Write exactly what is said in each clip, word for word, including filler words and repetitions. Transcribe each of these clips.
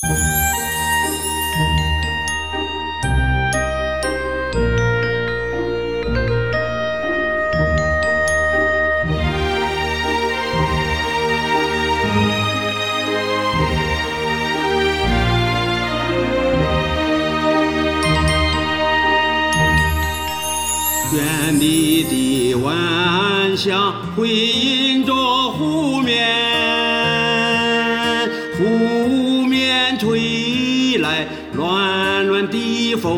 远离的晚霞回映着湖面，湖面吹来暖暖的风，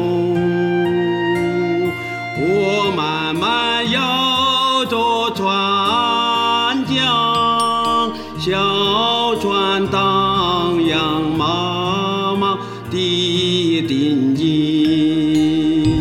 我慢慢摇着船桨，小船荡漾茫茫的定义。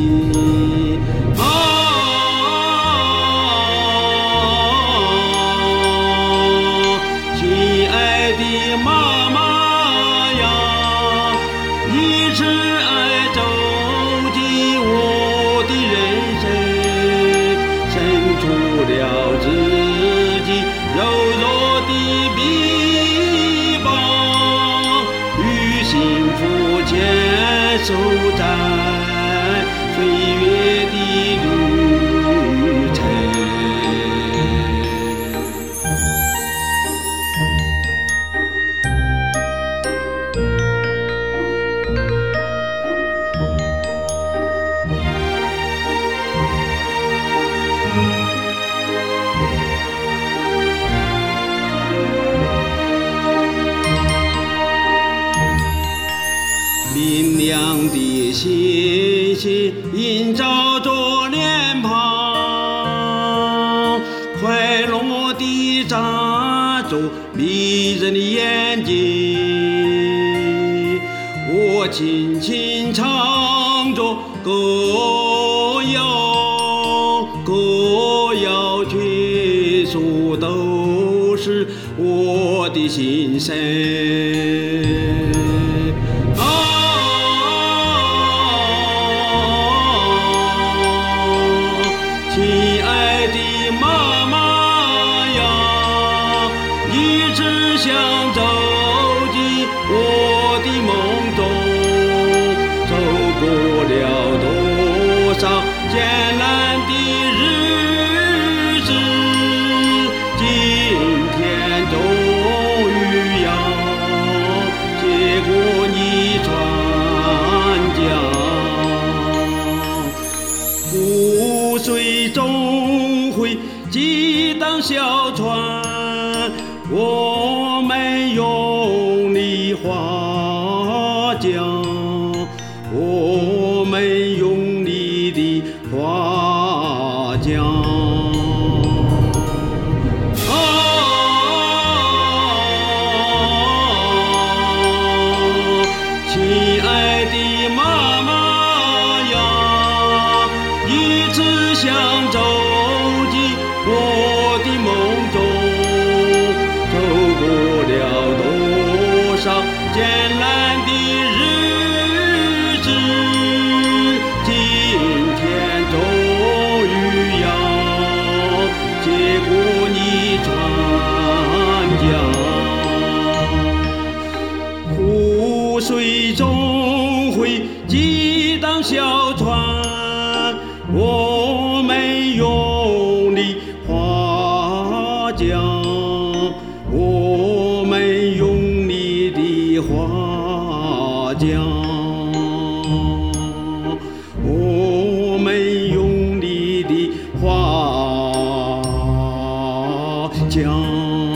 走在岁月的旅程，明亮的星星映照着脸庞，快乐地眨着迷人的眼睛，我轻轻唱着歌谣，歌谣全说都是我的心声。想走进我的梦中，走过了多少艰难的日子，今天终于要接过你船桨，湖水终会激荡小船，我们用力划桨，我们用力地划桨。啊，亲爱的妈妈呀，一直想走进我的梦中。走过了多少艰难的日子，今天终于要接过你船桨，湖水终会激荡小船，我们用力划桨，我们用力地划桨，我们用力地划桨。